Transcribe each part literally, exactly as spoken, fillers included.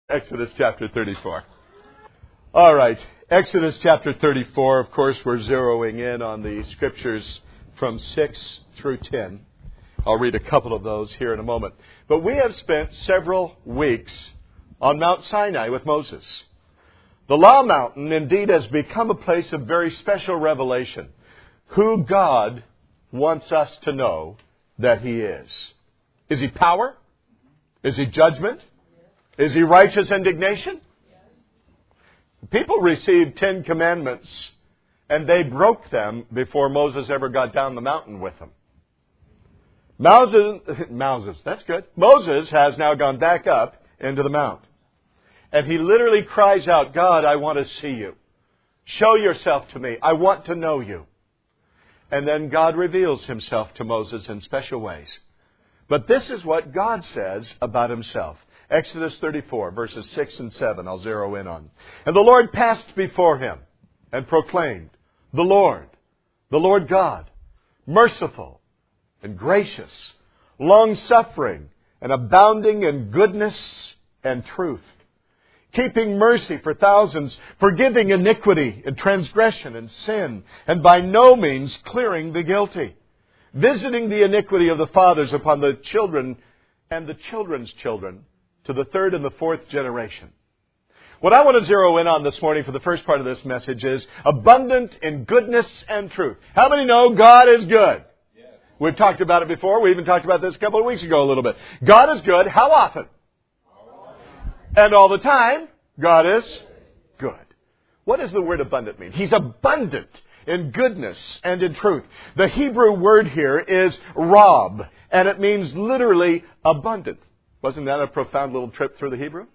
Exodus chapter thirty-four. All right. Exodus chapter thirty-four. Of course, we're zeroing in on the scriptures from six through ten. I'll read a couple of those here in a moment. But we have spent several weeks on Mount Sinai with Moses. The Law Mountain indeed has become a place of very special revelation. Who God wants us to know that He is. Is He power? Is He judgment? Is He righteous indignation? People received Ten Commandments and they broke them before Moses ever got down the mountain with them. Moses, Moses, that's good. Moses has now gone back up into the mount. And he literally cries out, God, I want to see you. Show yourself to me. I want to know you. And then God reveals Himself to Moses in special ways. But this is what God says about Himself. Exodus thirty-four, verses six and seven, I'll zero in on. And the Lord passed before him and proclaimed, The Lord, the Lord God, merciful and gracious, long-suffering and abounding in goodness and truth, keeping mercy for thousands, forgiving iniquity and transgression and sin, and by no means clearing the guilty, visiting the iniquity of the fathers upon the children and the children's children, to the third and the fourth generation. What I want to zero in on this morning for the first part of this message is abundant in goodness and truth. How many know God is good? Yes. We've talked about it before. We even talked about this a couple of weeks ago a little bit. God is good. How often? All and all the time, God is good. What does the word abundant mean? He's abundant in goodness and in truth. The Hebrew word here is rab, and it means literally abundant. Wasn't that a profound little trip through the Hebrew?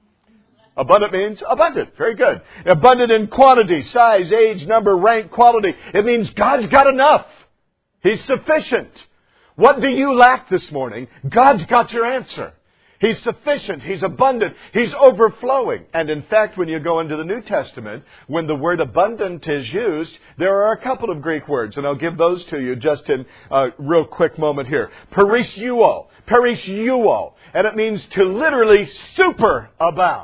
Abundant means abundant. Very good. Abundant in quantity, size, age, number, rank, quality. It means God's got enough. He's sufficient. What do you lack this morning? God's got your answer. He's sufficient. He's abundant. He's overflowing. And in fact, when you go into the New Testament, when the word abundant is used, there are a couple of Greek words, and I'll give those to you just in a real quick moment here. Periseuo. Periseuo. And it means to literally superabound.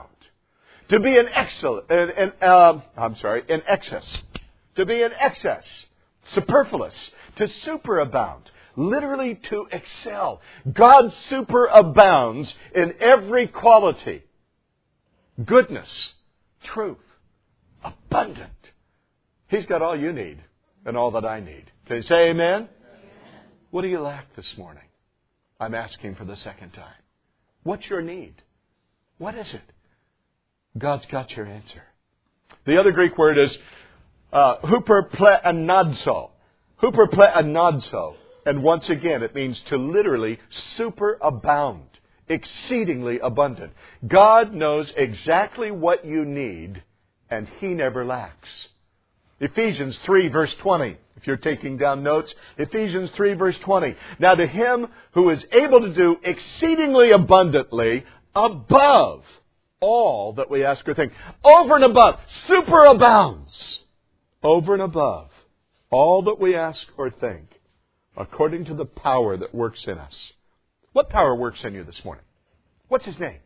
To be in excel, in, in, uh, I'm sorry, in excess. To be in excess. Superfluous. To superabound. Literally to excel. God superabounds in every quality. Goodness. Truth. Abundant. He's got all you need and all that I need. Can you say amen? Amen? What do you lack this morning? I'm asking for the second time. What's your need? What is it? God's got your answer. The other Greek word is uh, huperpleanadzo. Huperpleanadzo. And once again, it means to literally superabound, exceedingly abundant. God knows exactly what you need, and He never lacks. Ephesians three, verse twenty. If you're taking down notes, Ephesians three, verse twenty. Now to Him who is able to do exceedingly abundantly above all that we ask or think, over and above, superabounds, over and above all that we ask or think, according to the power that works in us. What power works in you this morning? What's His name?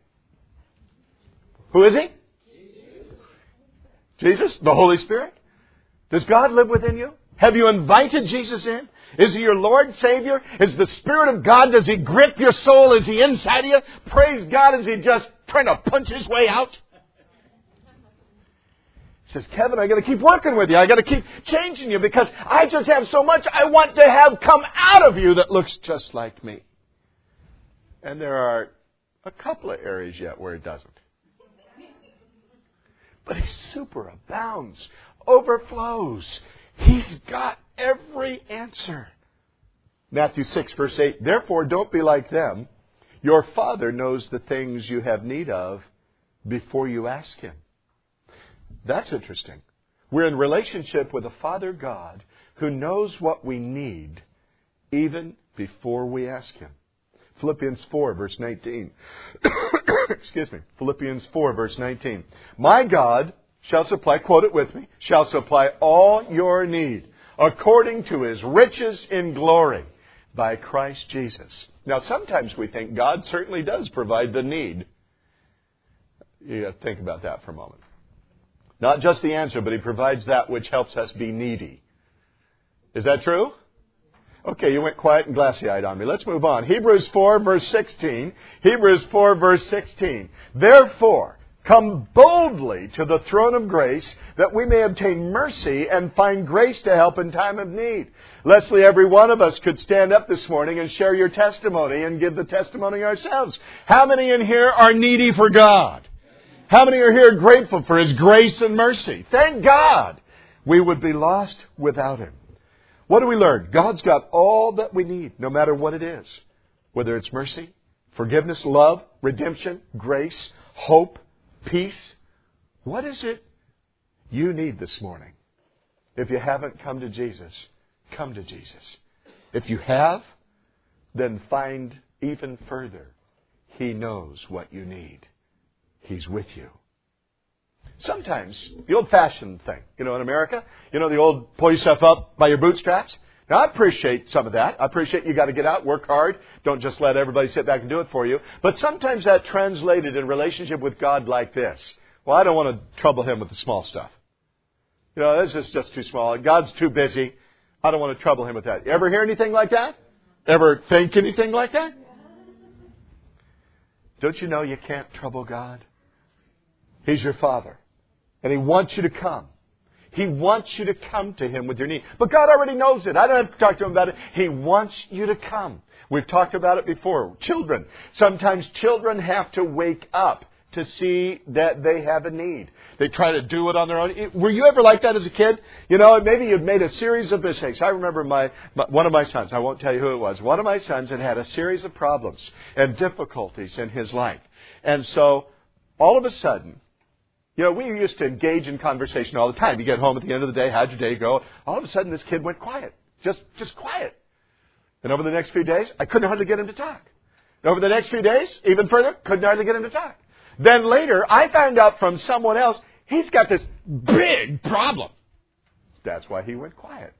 Who is He? Jesus. Jesus? The Holy Spirit? Does God live within you? Have you invited Jesus in? Is He your Lord, Savior? Is the Spirit of God, does He grip your soul? Is He inside of you? Praise God, is He just trying to punch His way out? He says, Kevin, I got to keep working with you. I got to keep changing you because I just have so much I want to have come out of you that looks just like me. And there are a couple of areas yet where it doesn't. But He superabounds, overflows. He's got every answer. Matthew six, verse eight, Therefore don't be like them. Your Father knows the things you have need of before you ask Him. That's interesting. We're in relationship with a Father God who knows what we need even before we ask Him. Philippians four, verse nineteen. Excuse me. Philippians four, verse nineteen. My God shall supply, quote it with me, shall supply all your need according to His riches in glory by Christ Jesus. Now, sometimes we think God certainly does provide the need. You got to think about that for a moment. Not just the answer, but He provides that which helps us be needy. Is that true? Okay, you went quiet and glassy-eyed on me. Let's move on. Hebrews four, verse sixteen. Hebrews four, verse sixteen. Therefore, come boldly to the throne of grace, that we may obtain mercy and find grace to help in time of need. Leslie, every one of us could stand up this morning and share your testimony and give the testimony ourselves. How many in here are needy for God? How many are here grateful for His grace and mercy? Thank God. We would be lost without Him. What do we learn? God's got all that we need, no matter what it is. Whether it's mercy, forgiveness, love, redemption, grace, hope, peace. What is it you need this morning? If you haven't come to Jesus, come to Jesus. If you have, then find even further. He knows what you need. He's with you. Sometimes, the old-fashioned thing, you know, in America, you know, the old pull yourself up by your bootstraps. Now, I appreciate some of that. I appreciate you got to get out, work hard. Don't just let everybody sit back and do it for you. But sometimes that translated in relationship with God like this. Well, I don't want to trouble Him with the small stuff. You know, this is just too small. God's too busy. I don't want to trouble Him with that. Ever hear anything like that? Ever think anything like that? Don't you know you can't trouble God? He's your Father. And He wants you to come. He wants you to come to Him with your need. But God already knows it. I don't have to talk to Him about it. He wants you to come. We've talked about it before. Children. Sometimes children have to wake up to see that they have a need. They try to do it on their own. Were you ever like that as a kid? You know, maybe you've made a series of mistakes. I remember my, my one of my sons, I won't tell you who it was, one of my sons had had a series of problems and difficulties in his life. And so, all of a sudden, you know, we used to engage in conversation all the time. You get home at the end of the day, how'd your day go? All of a sudden, this kid went quiet. Just just quiet. And over the next few days, I couldn't hardly get him to talk. And over the next few days, even further, couldn't hardly get him to talk. Then later, I found out from someone else, he's got this big problem. That's why he went quiet.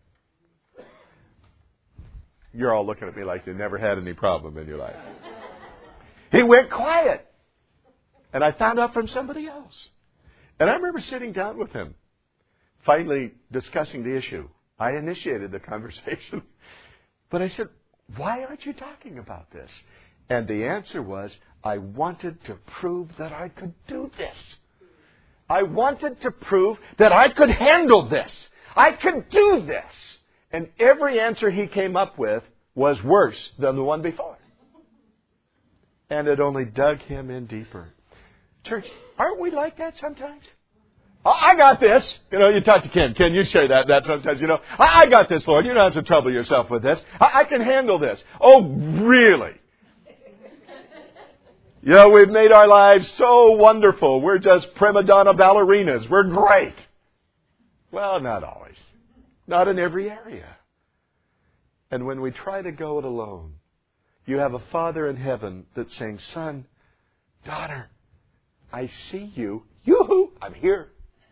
You're all looking at me like you never had any problem in your life. He went quiet. And I found out from somebody else. And I remember sitting down with him, finally discussing the issue. I initiated the conversation. But I said, why aren't you talking about this? And the answer was, I wanted to prove that I could do this. I wanted to prove that I could handle this. I could do this. And every answer he came up with was worse than the one before. And it only dug him in deeper. Church, aren't we like that sometimes? I got this. You know, you talk to Ken. Ken, you share that, that sometimes. You know, I got this, Lord. You don't have to trouble yourself with this. I, I can handle this. Oh, really? You know, we've made our lives so wonderful. We're just prima donna ballerinas. We're great. Well, not always. Not in every area. And when we try to go it alone, you have a Father in heaven that's saying, son, daughter, I see you. Yoo-hoo, I'm here.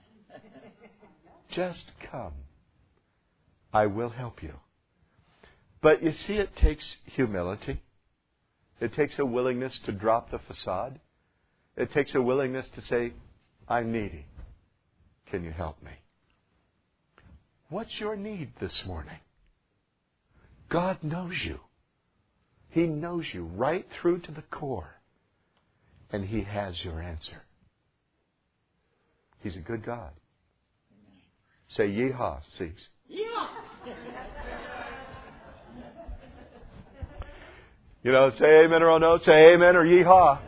Just come. I will help you. But you see, it takes humility. It takes a willingness to drop the facade. It takes a willingness to say, I'm needy. Can you help me? What's your need this morning? God knows you. He knows you right through to the core. And He has your answer. He's a good God. Say yeehaw, cease. Yeehaw! You know, say amen or oh no, say amen or yeehaw.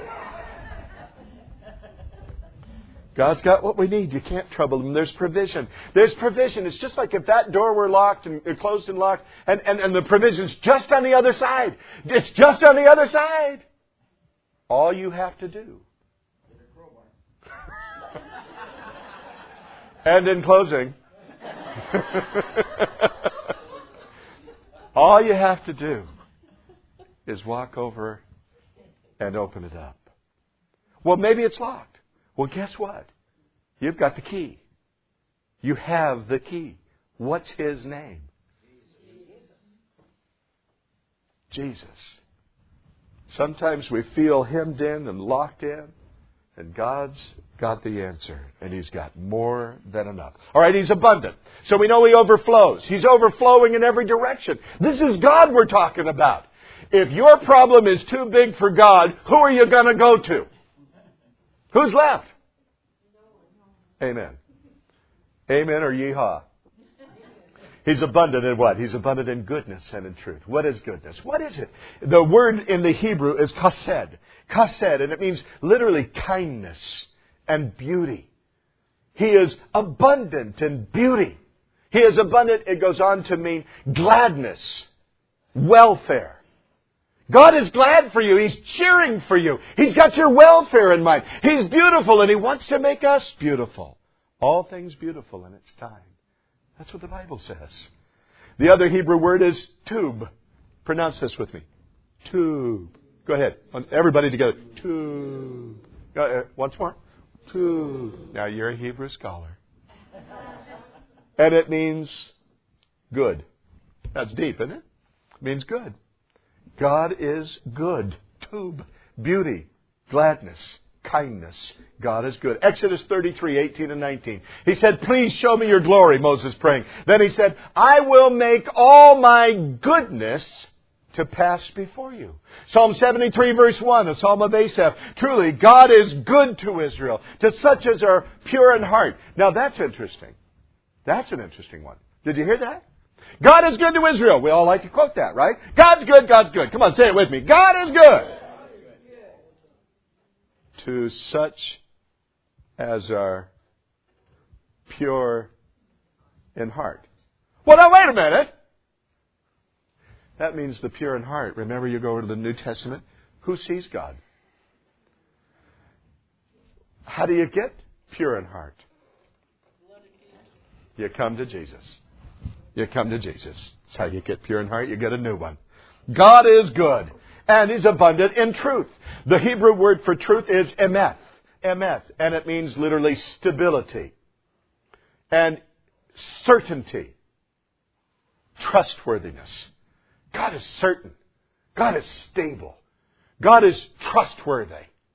God's got what we need. You can't trouble Him. There's provision. There's provision. It's just like if that door were locked and closed and locked, and, and, and the provision's just on the other side. It's just on the other side. All you have to do. And in closing, all you have to do is walk over and open it up. Well, maybe it's locked. Well, guess what? You've got the key. You have the key. What's His name? Jesus. Sometimes we feel hemmed in and locked in, And God's got the answer. And He's got more than enough. All right, He's abundant. So we know He overflows. He's overflowing in every direction. This is God we're talking about. If your problem is too big for God, who are you going to go to? Who's left? Amen. Amen or yeehaw. He's abundant in what? He's abundant in goodness and in truth. What is goodness? What is it? The word in the Hebrew is chesed. Chesed, and it means literally kindness and beauty. He is abundant in beauty. He is abundant, it goes on to mean gladness, welfare. God is glad for you. He's cheering for you. He's got your welfare in mind. He's beautiful and He wants to make us beautiful. All things beautiful in its time. That's what the Bible says. The other Hebrew word is tube. Pronounce this with me. Tube. Go ahead. Everybody together. Tube. Uh, once more. Tube. Now you're a Hebrew scholar. And it means good. That's deep, isn't it? It means good. God is good. Tube. Beauty. Gladness. Kindness. God is good. Exodus thirty-three, eighteen and nineteen. He said, please show me your glory, Moses praying. Then He said, I will make all my goodness to pass before you. Psalm seventy-three, verse one, a psalm of Asaph. Truly, God is good to Israel, to such as are pure in heart. Now that's interesting. That's an interesting one. Did you hear that? God is good to Israel. We all like to quote that, right? God's good, God's good. Come on, say it with me. God is good to such as are pure in heart. Well, now wait a minute. That means the pure in heart. Remember, you go over to the New Testament. Who sees God? How do you get pure in heart? You come to Jesus. You come to Jesus. That's how you get pure in heart. You get a new one. God is good. And He's abundant in truth. The Hebrew word for truth is emeth. Emeth. And it means literally stability. And certainty. Trustworthiness. God is certain. God is stable. God is trustworthy.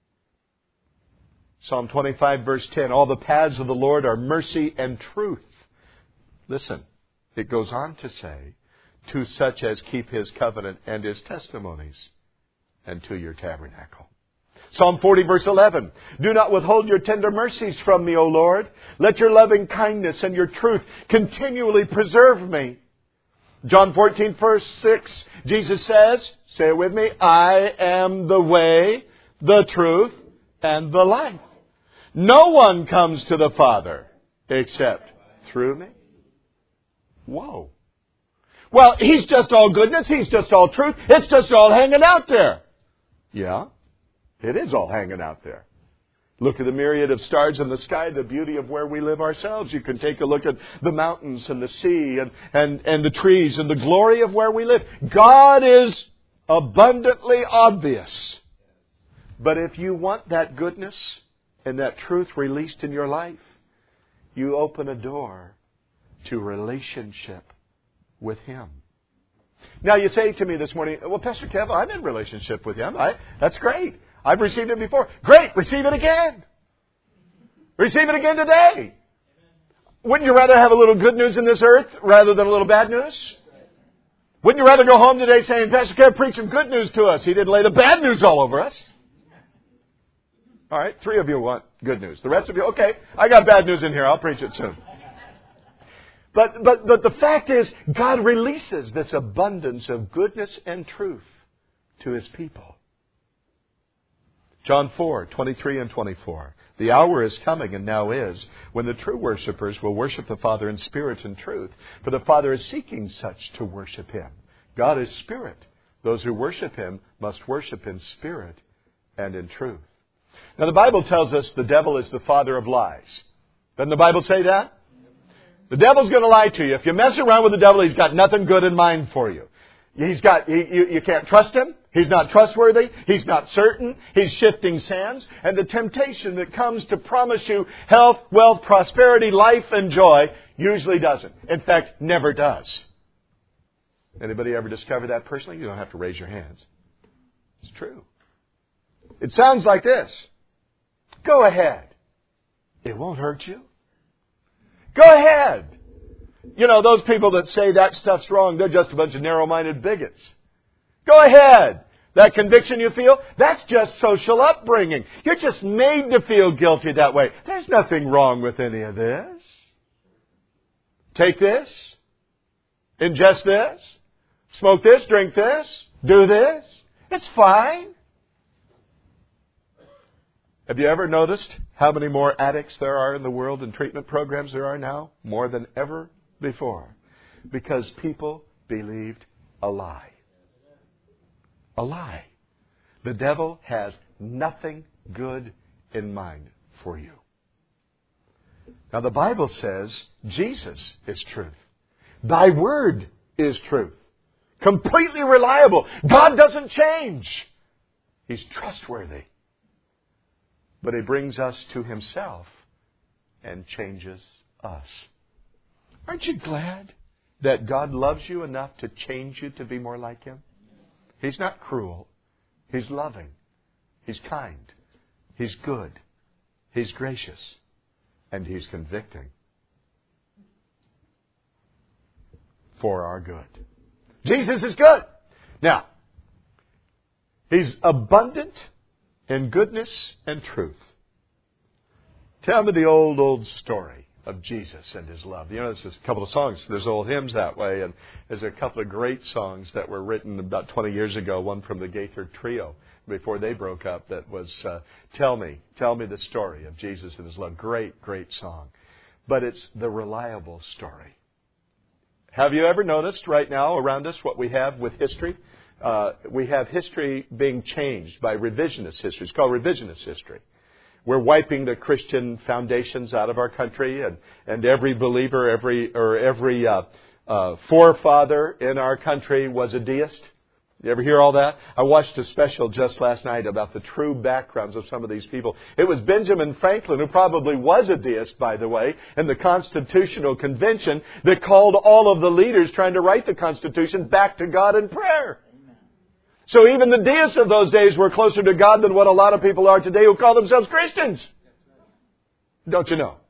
Psalm twenty-five, verse ten. All the paths of the Lord are mercy and truth. Listen, it goes on to say, to such as keep His covenant and His testimonies, and to your tabernacle. Psalm forty, verse eleven. Do not withhold your tender mercies from me, O Lord. Let your loving kindness and your truth continually preserve me. John fourteen, verse six. Jesus says, say it with me, I am the way, the truth, and the life. No one comes to the Father except through me. Whoa. Well, He's just all goodness. He's just all truth. It's just all hanging out there. Yeah, it is all hanging out there. Look at the myriad of stars in the sky, the beauty of where we live ourselves. You can take a look at the mountains and the sea and, and, and the trees and the glory of where we live. God is abundantly obvious. But if you want that goodness and that truth released in your life, you open a door to relationship with Him. Now you say to me this morning, well, Pastor Kev, I'm in relationship with Him. I, that's great. I've received it before. Great, receive it again. Receive it again today. Wouldn't you rather have a little good news in this earth rather than a little bad news? Wouldn't you rather go home today saying, Pastor Kev preached some good news to us. He didn't lay the bad news all over us. All right, three of you want good news. The rest of you, okay, I got bad news in here. I'll preach it soon. But, but, but the fact is, God releases this abundance of goodness and truth to His people. John four, twenty-three and twenty-four. The hour is coming, and now is, when the true worshipers will worship the Father in spirit and truth. For the Father is seeking such to worship Him. God is spirit. Those who worship Him must worship in spirit and in truth. Now the Bible tells us the devil is the father of lies. Doesn't the Bible say that? The devil's going to lie to you. If you mess around with the devil, he's got nothing good in mind for you. He's got, he, you, you can't trust him. He's not trustworthy. He's not certain. He's shifting sands. And the temptation that comes to promise you health, wealth, prosperity, life, and joy usually doesn't. In fact, never does. Anybody ever discover that personally? You don't have to raise your hands. It's true. It sounds like this. Go ahead. It won't hurt you. Go ahead. You know, those people that say that stuff's wrong, they're just a bunch of narrow-minded bigots. Go ahead. That conviction you feel, that's just social upbringing. You're just made to feel guilty that way. There's nothing wrong with any of this. Take this. Ingest this. Smoke this. Drink this. Do this. It's fine. Have you ever noticed how many more addicts there are in the world and treatment programs there are now? More than ever before. Because people believed a lie. A lie. The devil has nothing good in mind for you. Now the Bible says Jesus is truth. Thy word is truth. Completely reliable. God doesn't change. He's trustworthy. But He brings us to Himself and changes us. Aren't you glad that God loves you enough to change you to be more like Him? He's not cruel. He's loving. He's kind. He's good. He's gracious. And He's convicting. For our good. Jesus is good. Now, He's abundant in goodness and truth. Tell me the old, old story of Jesus and His love. You know, there's a couple of songs. There's old hymns that way, and there's a couple of great songs that were written about twenty years ago. One from the Gaither Trio before they broke up. That was uh, "Tell Me, Tell Me the Story of Jesus and His Love." Great, great song, but it's the reliable story. Have you ever noticed right now around us what we have with history? Uh, we have history being changed by revisionist history. It's called revisionist history. We're wiping the Christian foundations out of our country, and, and every believer, every or every uh, uh, forefather in our country was a deist. You ever hear all that? I watched a special just last night about the true backgrounds of some of these people. It was Benjamin Franklin, who probably was a deist, by the way, in the Constitutional Convention, that called all of the leaders trying to write the Constitution back to God in prayer. So even the deists of those days were closer to God than what a lot of people are today who call themselves Christians. Don't you know?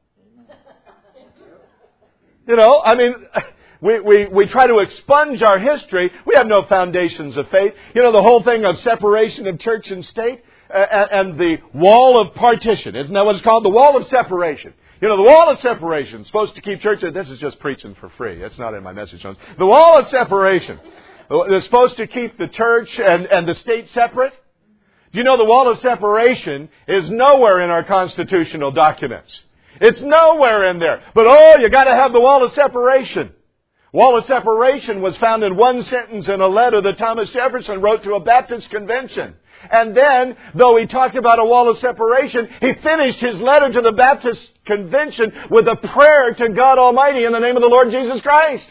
You know, I mean, we, we, we try to expunge our history. We have no foundations of faith. You know, the whole thing of separation of church and state uh, and the wall of partition. Isn't that what it's called? The wall of separation. You know, the wall of separation is supposed to keep church. This is just preaching for free. That's not in my message notes. The wall of separation. They're supposed to keep the church and, and the state separate. Do you know the wall of separation is nowhere in our constitutional documents? It's nowhere in there. But oh, you got to have the wall of separation. Wall of separation was found in one sentence in a letter that Thomas Jefferson wrote to a Baptist convention. And then, though he talked about a wall of separation, he finished his letter to the Baptist convention with a prayer to God Almighty in the name of the Lord Jesus Christ.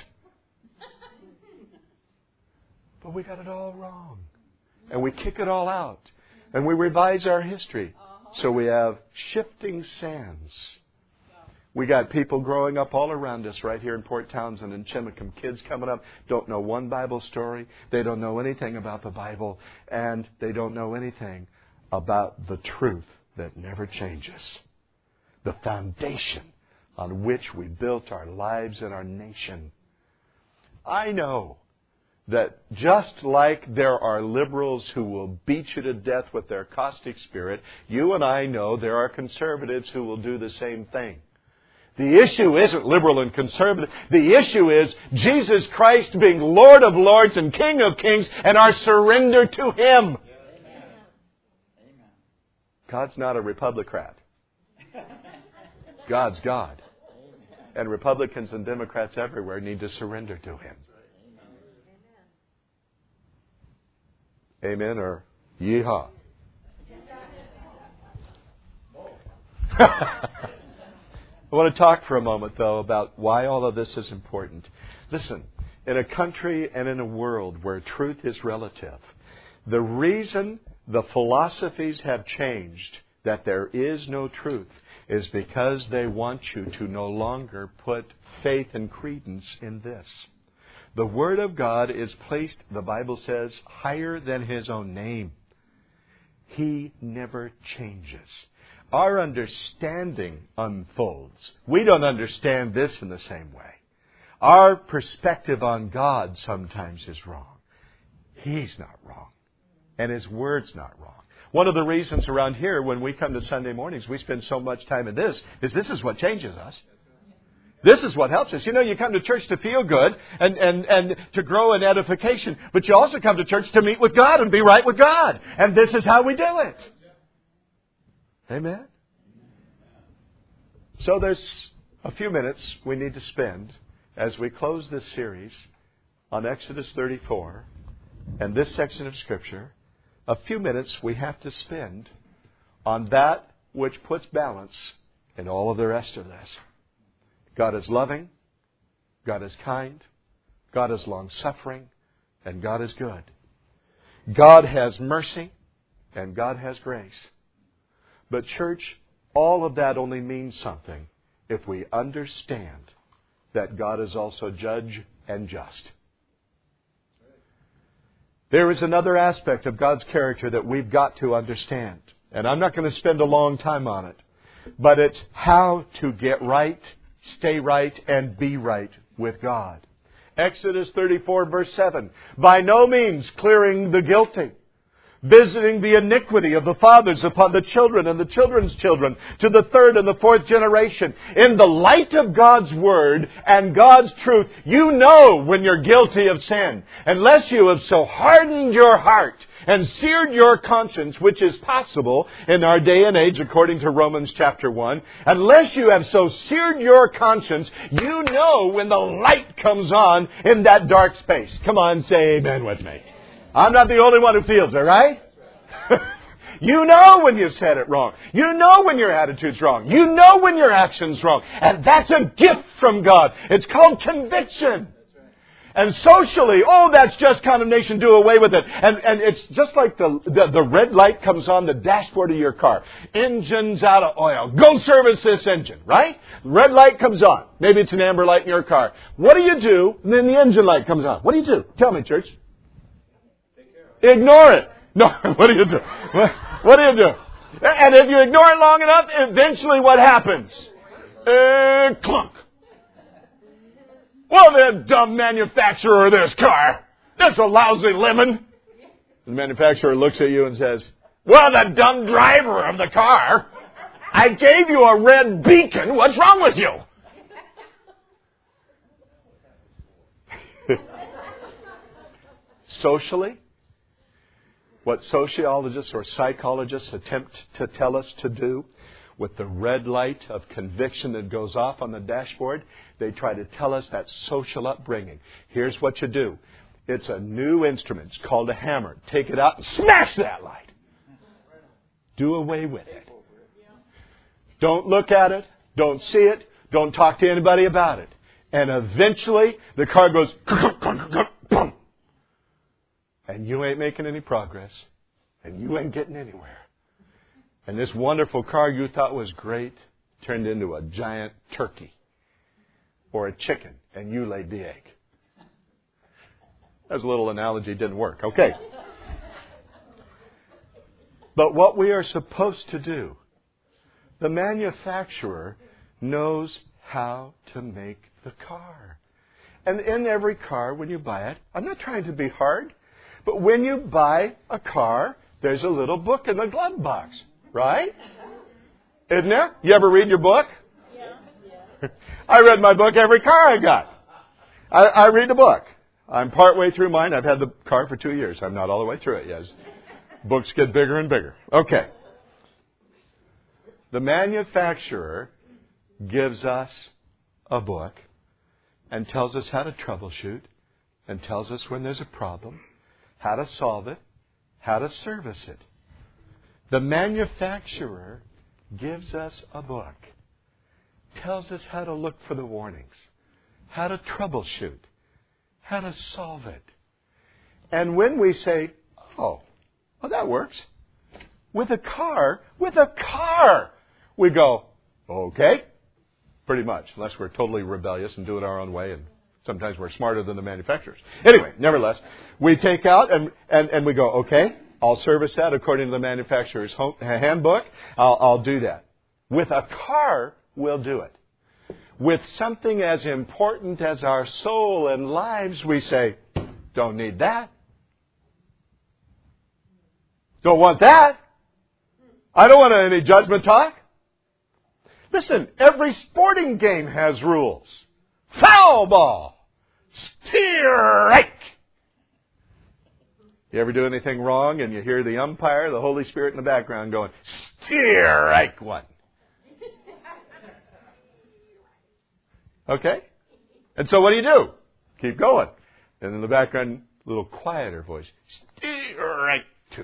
But we got it all wrong. And we kick it all out. And we revise our history. So we have shifting sands. We got people growing up all around us right here in Port Townsend and Chimacum. Kids coming up, don't know one Bible story. They don't know anything about the Bible. And they don't know anything about the truth that never changes. The foundation on which we built our lives and our nation. I know that just like there are liberals who will beat you to death with their caustic spirit, you and I know there are conservatives who will do the same thing. The issue isn't liberal and conservative. The issue is Jesus Christ being Lord of Lords and King of Kings and our surrender to Him. Amen. God's not a Republican. God's God. And Republicans and Democrats everywhere need to surrender to Him. Amen or yeehaw. I want to talk for a moment, though, about why all of this is important. Listen, in a country and in a world where truth is relative, the reason the philosophies have changed that there is no truth is because they want you to no longer put faith and credence in this. The Word of God is placed, the Bible says, higher than His own name. He never changes. our understanding unfolds. We don't understand this in the same way. Our perspective on God sometimes is wrong. He's not wrong. And His Word's not wrong. One of the reasons around here when we come to Sunday mornings, we spend so much time in this, is this is what changes us. This is what helps us. You know, you come to church to feel good and, and, and to grow in edification, but you also come to church to meet with God and be right with God. And this is how we do it. Amen? So there's a few minutes we need to spend as we close this series on Exodus thirty-four and this section of Scripture. A few minutes we have to spend on that which puts balance in all of the rest of this. God is loving, God is kind, God is long-suffering, and God is good. God has mercy, and God has grace. But church, all of that only means something if we understand that God is also judge and just. There is another aspect of God's character that we've got to understand. And I'm not going to spend a long time on it. But it's how to get right, stay right, and be right with God. Exodus thirty-four verse seven. By no means clearing the guilty, visiting the iniquity of the fathers upon the children and the children's children to the third and the fourth generation. In the light of God's Word and God's truth, you know when you're guilty of sin. Unless you have so hardened your heart and seared your conscience, which is possible in our day and age according to Romans chapter one. Unless you have so seared your conscience, you know when the light comes on in that dark space. Come on, say amen with me. I'm not the only one who feels it, right? You know when you've said it wrong. You know when your attitude's wrong. You know when your action's wrong. And that's a gift from God. It's called conviction. And socially, oh, that's just condemnation, do away with it. And and it's just like the, the, the red light comes on the dashboard of your car. Engine's out of oil. Go service this engine, right? Red light comes on. Maybe it's an amber light in your car. What do you do? And then the engine light comes on. What do you do? Tell me, church. Ignore it. No, what do you do? What, what do you do? And if you ignore it long enough, eventually what happens? Uh, clunk. Well, the dumb manufacturer of this car. That's a lousy lemon. The manufacturer looks at you and says, well, the dumb driver of the car. I gave you a red beacon. What's wrong with you? Socially, what sociologists or psychologists attempt to tell us to do with the red light of conviction that goes off on the dashboard, they try to tell us that social upbringing. Here's what you do. It's a new instrument. It's called a hammer. Take it out and smash that light. Do away with it. Don't look at it. Don't see it. Don't talk to anybody about it. And eventually, the car goes... And you ain't making any progress. And you ain't getting anywhere. And this wonderful car you thought was great turned into a giant turkey. Or a chicken. And you laid the egg. That's a little analogy. Didn't work. Okay. But what we are supposed to do, the manufacturer knows how to make the car. And in every car, when you buy it, I'm not trying to be hard, but when you buy a car, there's a little book in the glove box, right? Isn't there? You ever read your book? Yeah. I read my book every car I got. I, I read the book. I'm partway through mine. I've had the car for two years. I'm not all the way through it yet. Books get bigger and bigger. Okay. The manufacturer gives us a book and tells us how to troubleshoot and tells us when there's a problem, how to solve it, how to service it. The manufacturer gives us a book, tells us how to look for the warnings, how to troubleshoot, how to solve it. And when we say, oh, well, that works. With a car, with a car, we go, okay, pretty much, unless we're totally rebellious and do it our own way, and sometimes we're smarter than the manufacturers. Anyway, nevertheless, we take out and, and, and we go, okay, I'll service that according to the manufacturer's home, handbook. I'll, I'll do that. With a car, we'll do it. With something as important as our soul and lives, we say, don't need that. Don't want that. I don't want any judgment talk. Listen, every sporting game has rules. Foul ball. Strike. You ever do anything wrong and you hear the umpire, the Holy Spirit in the background going, strike one. Okay? And so what do you do? Keep going. And in the background, a little quieter voice, strike two.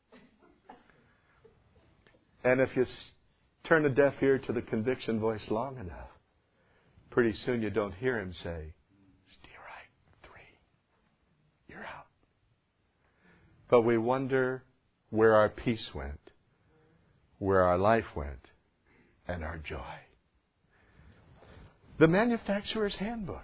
And if you turn a deaf ear to the conviction voice long enough, pretty soon you don't hear him say, strike three. You're out. But we wonder where our peace went, where our life went, and our joy. The manufacturer's handbook.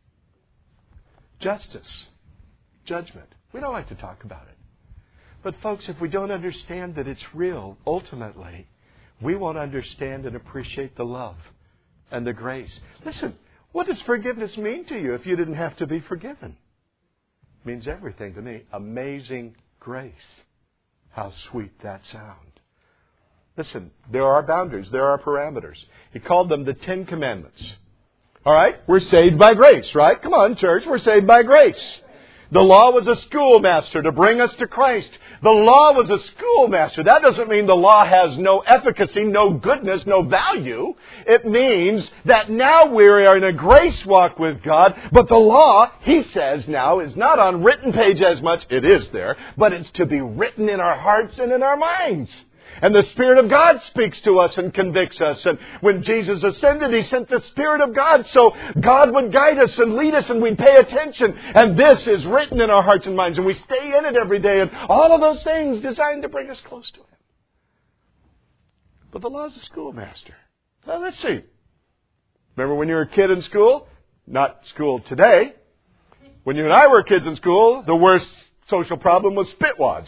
Justice. Judgment. We don't like to talk about it. But folks, if we don't understand that it's real, ultimately, we won't understand and appreciate the love and the grace. Listen, what does forgiveness mean to you if you didn't have to be forgiven? It means everything to me. Amazing grace. How sweet that sound. Listen, there are boundaries. There are parameters. He called them the Ten Commandments. All right? We're saved by grace, right? Come on, church. We're saved by grace. The law was a schoolmaster to bring us to Christ. The law was a schoolmaster. That doesn't mean the law has no efficacy, no goodness, no value. It means that now we are in a grace walk with God. But the law, he says now, is not on written page as much. It is there. But it's to be written in our hearts and in our minds. And the Spirit of God speaks to us and convicts us. And when Jesus ascended, He sent the Spirit of God so God would guide us and lead us and we'd pay attention. And this is written in our hearts and minds. And we stay in it every day. And all of those things designed to bring us close to Him. But the law is a schoolmaster. Now let's see. Remember when you were a kid in school? Not school today. When you and I were kids in school, the worst social problem was spitwads.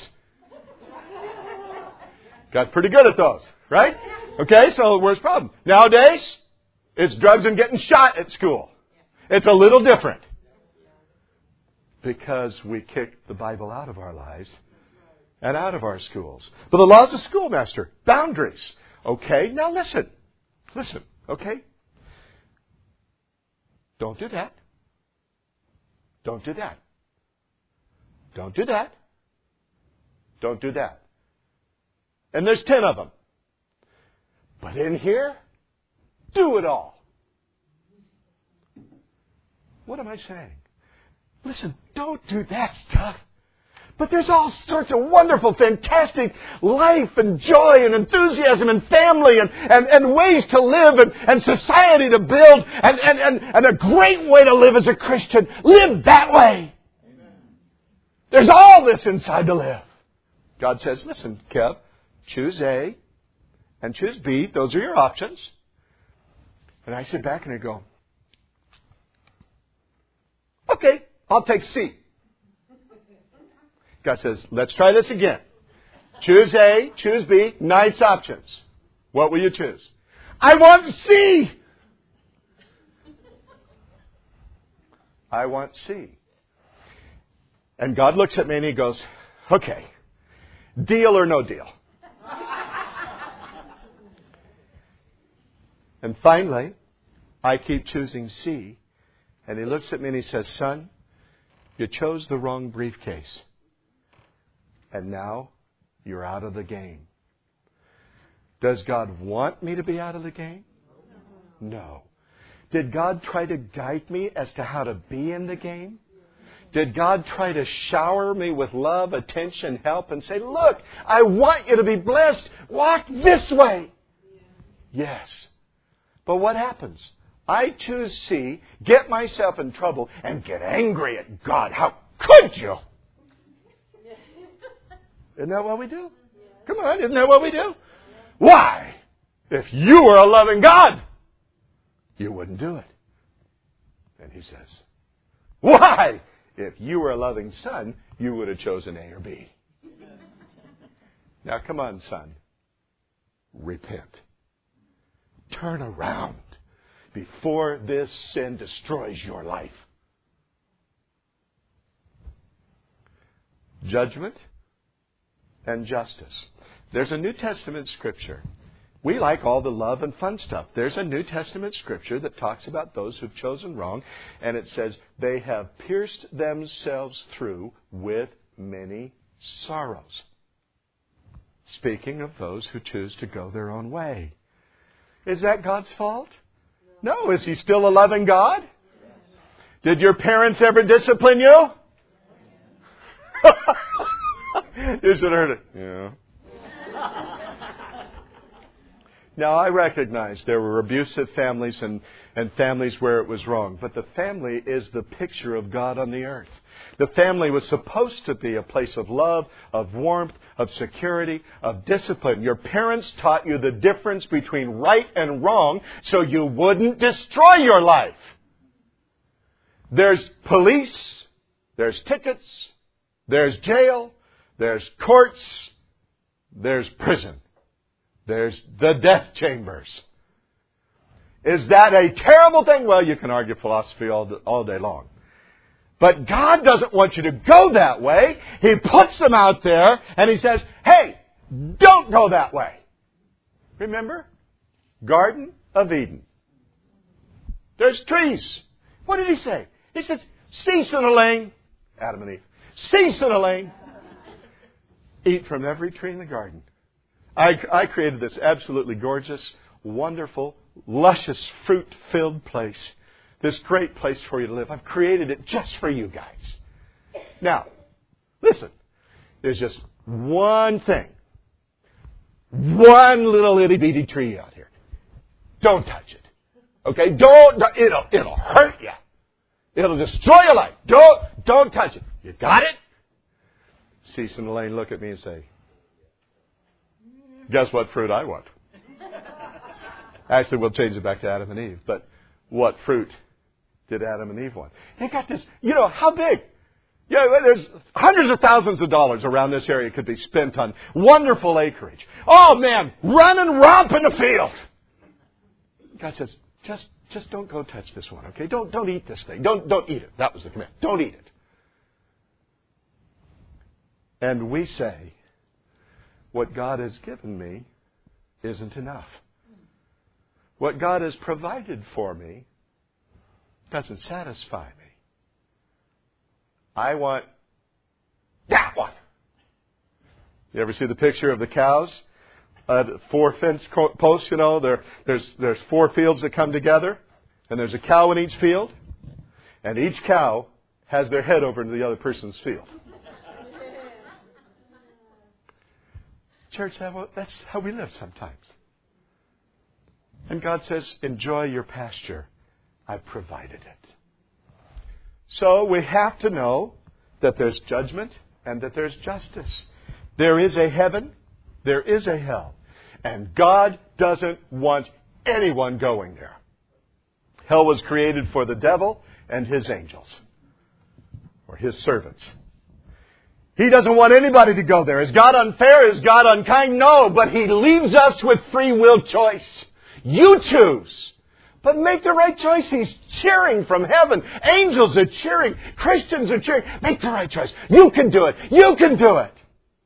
Got pretty good at those, right? Okay, so where's the problem? Nowadays, it's drugs and getting shot at school. It's a little different. Because we kicked the Bible out of our lives and out of our schools. But the law's a schoolmaster. Boundaries. Okay, now listen. Listen, okay? Don't do that. Don't do that. Don't do that. Don't do that. And there's ten of them. But in here, do it all. What am I saying? Listen, don't do that stuff. But there's all sorts of wonderful, fantastic life and joy and enthusiasm and family and, and, and ways to live and, and society to build and, and, and, and a great way to live as a Christian. Live that way. Amen. There's all this inside to live. God says, listen, Kev, choose A and choose B. Those are your options. And I sit back and I go, okay, I'll take C. God says, let's try this again. Choose A, choose B, nice options. What will you choose? I want C. I want C. And God looks at me and He goes, okay, deal or no deal? And finally, I keep choosing C. And He looks at me and He says, son, you chose the wrong briefcase. And now you're out of the game. Does God want me to be out of the game? No. Did God try to guide me as to how to be in the game? Did God try to shower me with love, attention, help, and say, look, I want you to be blessed. Walk this way. Yes. But what happens? I choose C, get myself in trouble, and get angry at God. How could you? Isn't that what we do? Come on, isn't that what we do? Why? If you were a loving God, you wouldn't do it. And He says, why? If you were a loving son, you would have chosen A or B. Now come on, son. Repent. Turn around before this sin destroys your life. Judgment and justice. There's a New Testament scripture. We like all the love and fun stuff. There's a New Testament scripture that talks about those who've chosen wrong, and it says, they have pierced themselves through with many sorrows. Speaking of those who choose to go their own way. Is that God's fault? No. Is He still a loving God? Did your parents ever discipline you? You should have heard it. Yeah. Now, I recognize there were abusive families and, and families where it was wrong. But the family is the picture of God on the earth. The family was supposed to be a place of love, of warmth, of security, of discipline. Your parents taught you the difference between right and wrong so you wouldn't destroy your life. There's police, there's tickets, there's jail, there's courts, there's prison. There's the death chambers. Is that a terrible thing? Well, you can argue philosophy all, all day long. But God doesn't want you to go that way. He puts them out there and He says, hey, don't go that way. Remember? Garden of Eden. There's trees. What did He say? He says, cease in a lane. Adam and Eve. Cease in a lane. Eat from every tree in the garden. I, I created this absolutely gorgeous, wonderful, luscious, fruit-filled place. This great place for you to live. I've created it just for you guys. Now, listen. There's just one thing. One little itty-bitty tree out here. Don't touch it. Okay? Don't, it'll, it'll hurt you. It'll destroy your life. Don't, don't touch it. You got it? Cease in the lane, look at me and say, guess what fruit I want? Actually, we'll change it back to Adam and Eve. But what fruit did Adam and Eve want? They got this, you know, how big? Yeah, there's hundreds of thousands of dollars around this area could be spent on wonderful acreage. Oh, man, run and romp in the field. God says, just just don't go touch this one, okay? Don't don't eat this thing. Don't don't eat it. That was the command. Don't eat it. And we say, what God has given me isn't enough. What God has provided for me doesn't satisfy me. I want that one. You ever see the picture of the cows? Uh, four fence posts, you know, there, there's, there's four fields that come together, and there's a cow in each field, and each cow has their head over into the other person's field. Church, that's how we live sometimes. And God says, enjoy your pasture. I've provided it. So we have to know that there's judgment and that there's justice. There is a heaven, there is a hell. And God doesn't want anyone going there. Hell was created for the devil and his angels, or his servants. He doesn't want anybody to go there. Is God unfair? Is God unkind? No, but He leaves us with free will choice. You choose. But make the right choice. He's cheering from heaven. Angels are cheering. Christians are cheering. Make the right choice. You can do it. You can do it.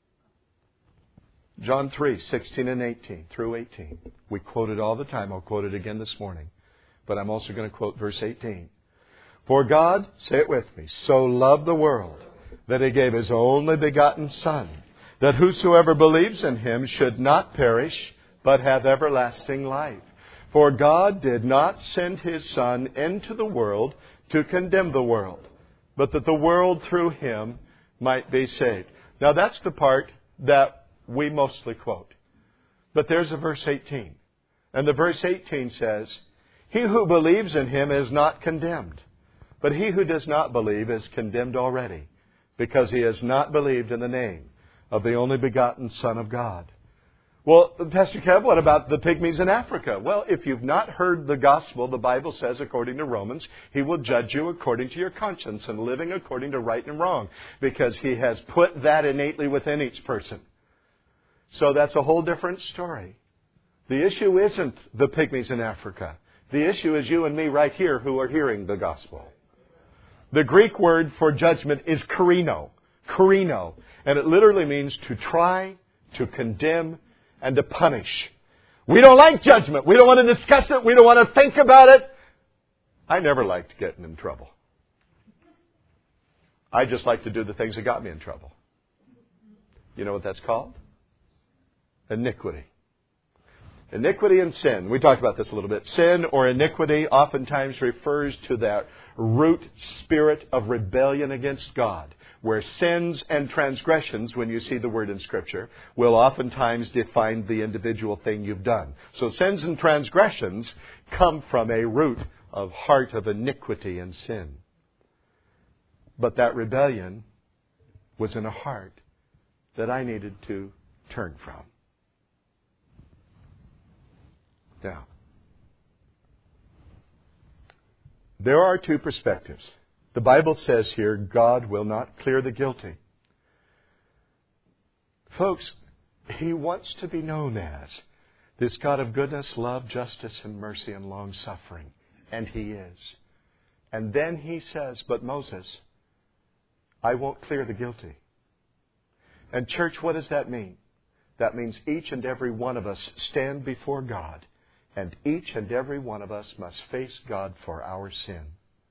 John three, sixteen and eighteen through eighteen. We quote it all the time. I'll quote it again this morning. But I'm also going to quote verse eighteen. For God, say it with me, so loved the world that He gave His only begotten Son, that whosoever believes in Him should not perish, but have everlasting life. For God did not send His Son into the world to condemn the world, but that the world through Him might be saved. Now that's the part that we mostly quote. But there's a verse eighteen. And the verse eighteen says, He who believes in Him is not condemned, but he who does not believe is condemned already, because he has not believed in the name of the only begotten Son of God. Well, Pastor Kev, what about the pygmies in Africa? Well, if you've not heard the gospel, the Bible says, according to Romans, He will judge you according to your conscience and living according to right and wrong, because He has put that innately within each person. So that's a whole different story. The issue isn't the pygmies in Africa. The issue is you and me right here who are hearing the gospel. The Greek word for judgment is karino. Karino. And it literally means to try, to condemn, and to punish. We don't like judgment. We don't want to discuss it. We don't want to think about it. I never liked getting in trouble. I just like to do the things that got me in trouble. You know what that's called? Iniquity. Iniquity and sin. We talked about this a little bit. Sin or iniquity oftentimes refers to that root spirit of rebellion against God, where sins and transgressions, when you see the word in Scripture, will oftentimes define the individual thing you've done. So sins and transgressions come from a root of heart of iniquity and sin. But that rebellion was in a heart that I needed to turn from. Now, there are two perspectives. The Bible says here, God will not clear the guilty. Folks, He wants to be known as this God of goodness, love, justice, and mercy, and long-suffering. And He is. And then He says, but Moses, I won't clear the guilty. And church, what does that mean? That means each and every one of us stand before God. And each and every one of us must face God for our sin.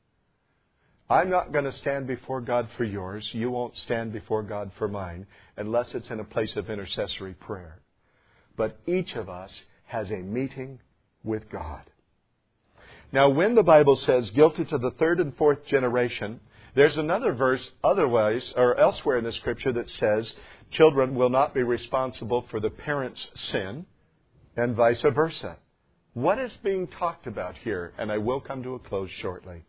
I'm not going to stand before God for yours. You won't stand before God for mine unless it's in a place of intercessory prayer. But each of us has a meeting with God. Now, when the Bible says guilty to the third and fourth generation, there's another verse otherwise or elsewhere in the Scripture that says children will not be responsible for the parents' sin and vice versa. What is being talked about here? And I will come to a close shortly.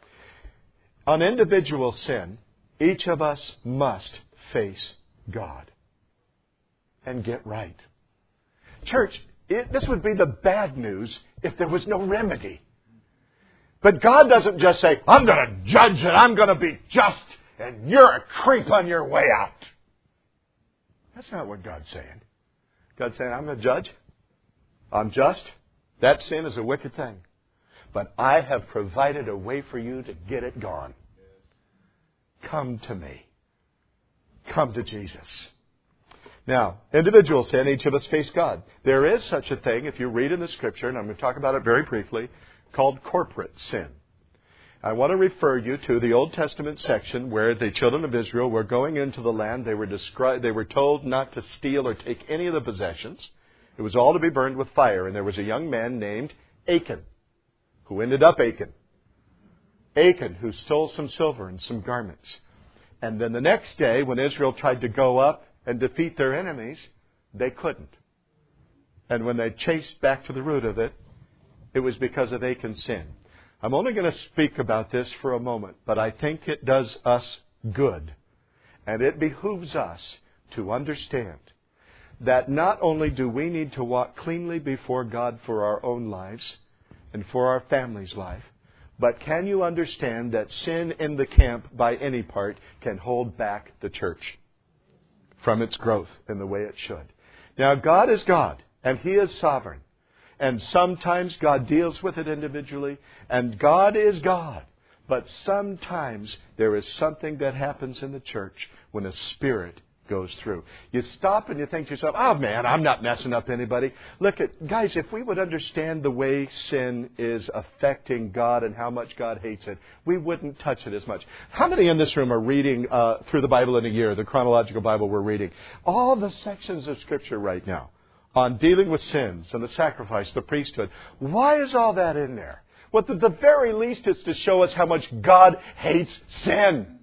On individual sin, each of us must face God and get right. Church, it, this would be the bad news if there was no remedy. But God doesn't just say, I'm going to judge and I'm going to be just and you're a creep on your way out. That's not what God's saying. God's saying, I'm going to judge. I'm just. That sin is a wicked thing. But I have provided a way for you to get it gone. Come to me. Come to Jesus. Now, individual sin, each of us face God. There is such a thing, if you read in the Scripture, and I'm going to talk about it very briefly, called corporate sin. I want to refer you to the Old Testament section where the children of Israel were going into the land. They were described, they were told not to steal or take any of the possessions. It was all to be burned with fire. And there was a young man named Achan, who ended up Achan. Achan, who stole some silver and some garments. And then the next day, when Israel tried to go up and defeat their enemies, they couldn't. And when they chased back to the root of it, it was because of Achan's sin. I'm only going to speak about this for a moment, but I think it does us good. And it behooves us to understand that not only do we need to walk cleanly before God for our own lives and for our family's life, but can you understand that sin in the camp by any part can hold back the church from its growth in the way it should? Now, God is God, and He is sovereign. And sometimes God deals with it individually, and God is God. But sometimes there is something that happens in the church when a spirit goes through. You stop and you think to yourself, oh man, I'm not messing up anybody. Look at, guys, if we would understand the way sin is affecting God and how much God hates it, we wouldn't touch it as much. How many in this room are reading uh, through the Bible in a year, the chronological Bible we're reading? All the sections of Scripture right now on dealing with sins and the sacrifice, the priesthood. Why is all that in there? Well, at the very least, it's to show us how much God hates sin.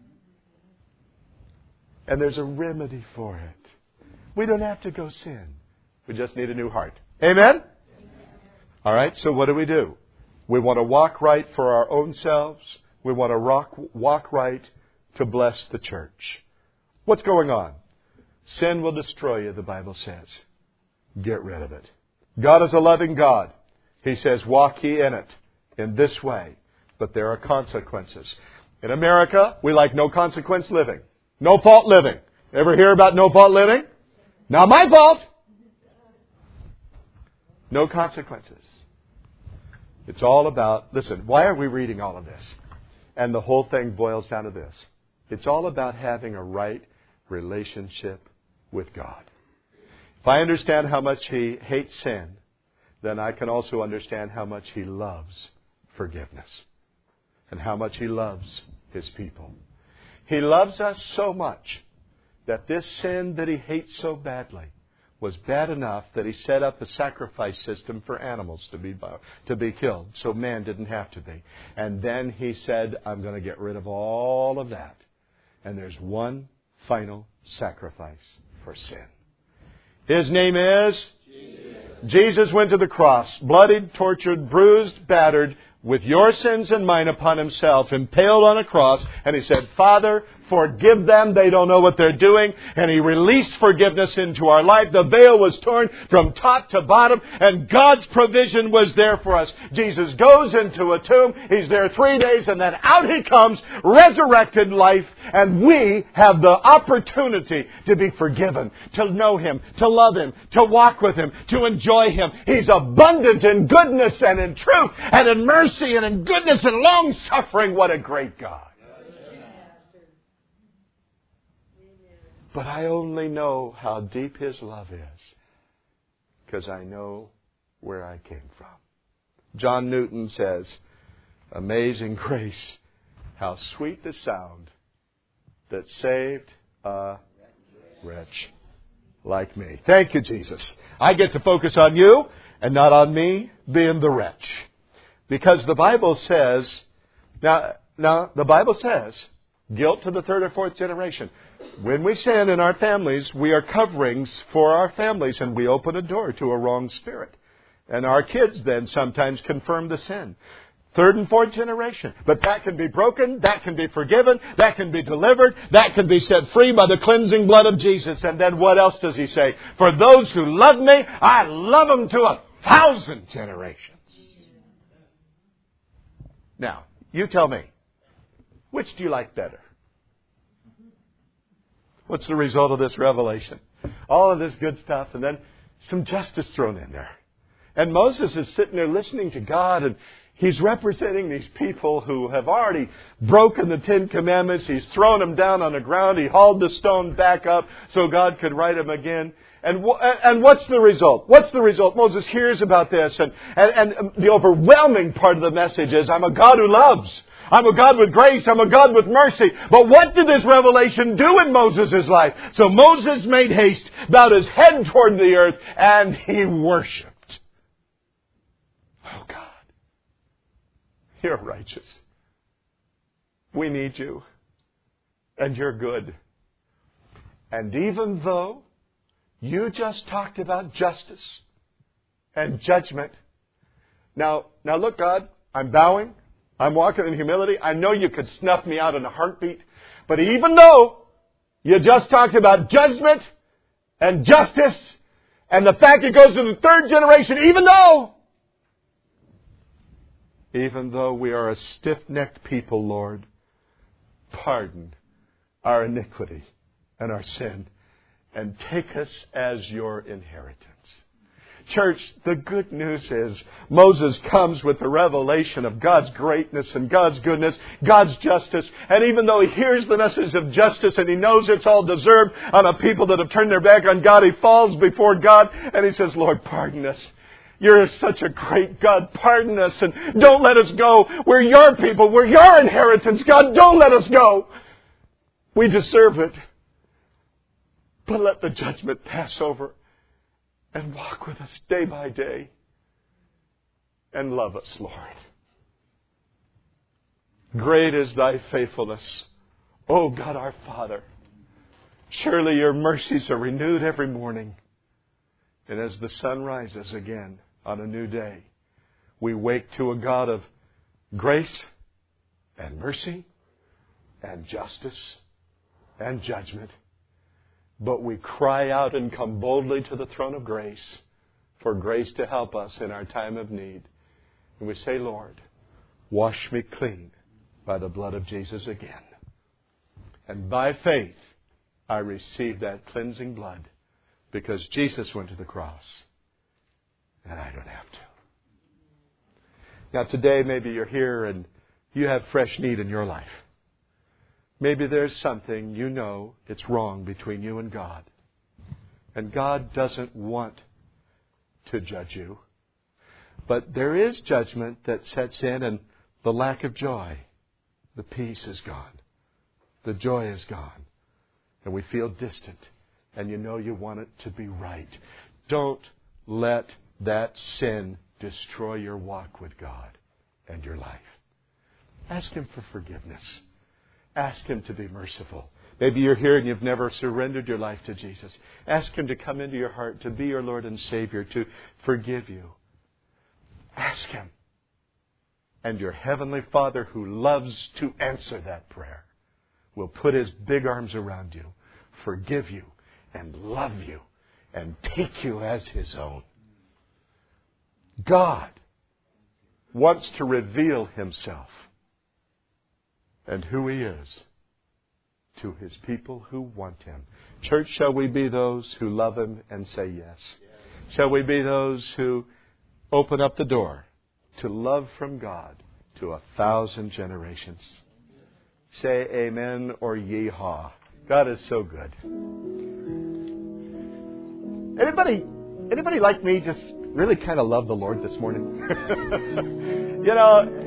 And there's a remedy for it. We don't have to go sin. We just need a new heart. Amen? Amen? All right, so what do we do? We want to walk right for our own selves. We want to rock, walk right to bless the church. What's going on? Sin will destroy you, the Bible says. Get rid of it. God is a loving God. He says, walk ye in it in this way. But there are consequences. In America, we like no consequence living. No fault living. Ever hear about no fault living? Not my fault. No consequences. It's all about, listen, why are we reading all of this? And the whole thing boils down to this. It's all about having a right relationship with God. If I understand how much He hates sin, then I can also understand how much He loves forgiveness and how much He loves His people. He loves us so much that this sin that He hates so badly was bad enough that He set up a sacrifice system for animals to be to be killed, so man didn't have to be. And then He said, I'm going to get rid of all of that. And there's one final sacrifice for sin. His name is? Jesus. Jesus went to the cross, bloodied, tortured, bruised, battered, with your sins and mine upon Himself, impaled on a cross. And He said, Father, forgive them. They don't know what they're doing. And He released forgiveness into our life. The veil was torn from top to bottom. And God's provision was there for us. Jesus goes into a tomb. He's there three days. And then out He comes, resurrected life. And we have the opportunity to be forgiven, to know Him, to love Him, to walk with Him, to enjoy Him. He's abundant in goodness and in truth and in mercy and in goodness and long suffering. What a great God. But I only know how deep His love is because I know where I came from. John Newton says, amazing grace, how sweet the sound that saved a wretch like me. Thank you, Jesus. I get to focus on you and not on me being the wretch. Because the Bible says, now, now the Bible says, guilt to the third or fourth generation. When we sin in our families, we are coverings for our families, and we open a door to a wrong spirit. And our kids then sometimes confirm the sin. Third and fourth generation. But that can be broken, that can be forgiven, that can be delivered, that can be set free by the cleansing blood of Jesus. And then what else does He say? For those who love me, I love them to a thousand generations. Now, you tell me, which do you like better? What's the result of this revelation? All of this good stuff and then some justice thrown in there. And Moses is sitting there listening to God, and he's representing these people who have already broken the Ten Commandments. He's thrown them down on the ground. He hauled the stone back up so God could write them again. And and what's the result? What's the result? Moses hears about this, and, and, and the overwhelming part of the message is, I'm a God who loves. I'm a God with grace. I'm a God with mercy. But what did this revelation do in Moses' life? So Moses made haste, bowed his head toward the earth, and he worshipped. Oh God, You're righteous. We need You. And You're good. And even though You just talked about justice and judgment. Now, now look, God, I'm bowing. I'm walking in humility. I know You could snuff me out in a heartbeat. But even though You just talked about judgment and justice and the fact it goes to the third generation, even though, even though we are a stiff-necked people, Lord, pardon our iniquity and our sin and take us as Your inheritance. Church, the good news is Moses comes with the revelation of God's greatness and God's goodness, God's justice. And even though he hears the message of justice and he knows it's all deserved on a people that have turned their back on God, he falls before God and he says, Lord, pardon us. You're such a great God. Pardon us and don't let us go. We're Your people. We're Your inheritance. God, don't let us go. We deserve it. But let the judgment pass over. And walk with us day by day. And love us, Lord. Great is Thy faithfulness, O God our Father. Surely Your mercies are renewed every morning. And as the sun rises again on a new day, we wake to a God of grace and mercy and justice and judgment. But we cry out and come boldly to the throne of grace for grace to help us in our time of need. And we say, Lord, wash me clean by the blood of Jesus again. And by faith, I receive that cleansing blood because Jesus went to the cross and I don't have to. Now today maybe you're here and you have fresh need in your life. Maybe there's something you know it's wrong between you and God. And God doesn't want to judge you. But there is judgment that sets in, and the lack of joy. The peace is gone. The joy is gone. And we feel distant. And you know you want it to be right. Don't let that sin destroy your walk with God and your life. Ask Him for forgiveness. Ask Him to be merciful. Maybe you're here and you've never surrendered your life to Jesus. Ask Him to come into your heart, to be your Lord and Savior, to forgive you. Ask Him. And your Heavenly Father, who loves to answer that prayer, will put His big arms around you, forgive you, and love you, and take you as His own. God wants to reveal Himself and who He is to His people who want Him. Church, shall we be those who love Him and say yes? Shall we be those who open up the door to love from God to a thousand generations? Say amen or yeehaw. God is so good. Anybody, anybody like me just really kind of love the Lord this morning? You know,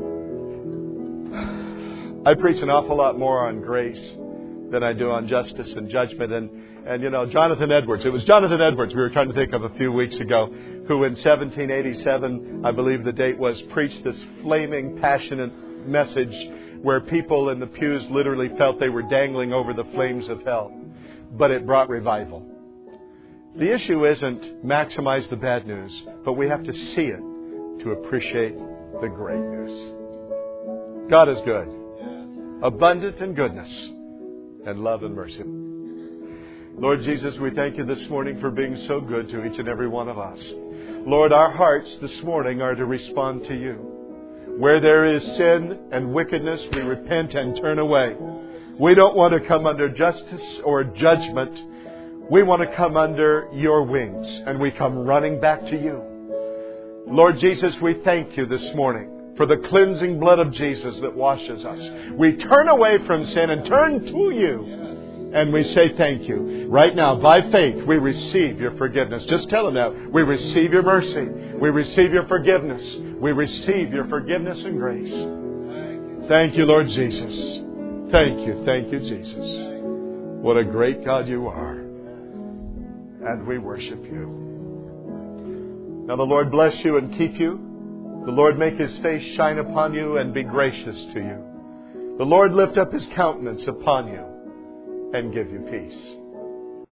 I preach an awful lot more on grace than I do on justice and judgment. And, and you know, Jonathan Edwards, it was Jonathan Edwards we were trying to think of a few weeks ago, who in seventeen eighty-seven, I believe the date was, preached this flaming, passionate message where people in the pews literally felt they were dangling over the flames of hell. But it brought revival. The issue isn't maximize the bad news, but we have to see it to appreciate the great news. God is good, abundant in goodness and love and mercy. Lord Jesus, we thank You this morning for being so good to each and every one of us. Lord, our hearts this morning are to respond to You. Where there is sin and wickedness, we repent and turn away. We don't want to come under justice or judgment. We want to come under Your wings, and we come running back to You. Lord Jesus, we thank You this morning for the cleansing blood of Jesus that washes us. We turn away from sin and turn to You, and we say thank You. Right now, by faith, we receive Your forgiveness. Just tell Him that. We receive Your mercy. We receive Your forgiveness. We receive Your forgiveness and grace. Thank You, Lord Jesus. Thank You. Thank You, Jesus. What a great God You are. And we worship You. Now the Lord bless you and keep you. The Lord make His face shine upon you and be gracious to you. The Lord lift up His countenance upon you and give you peace.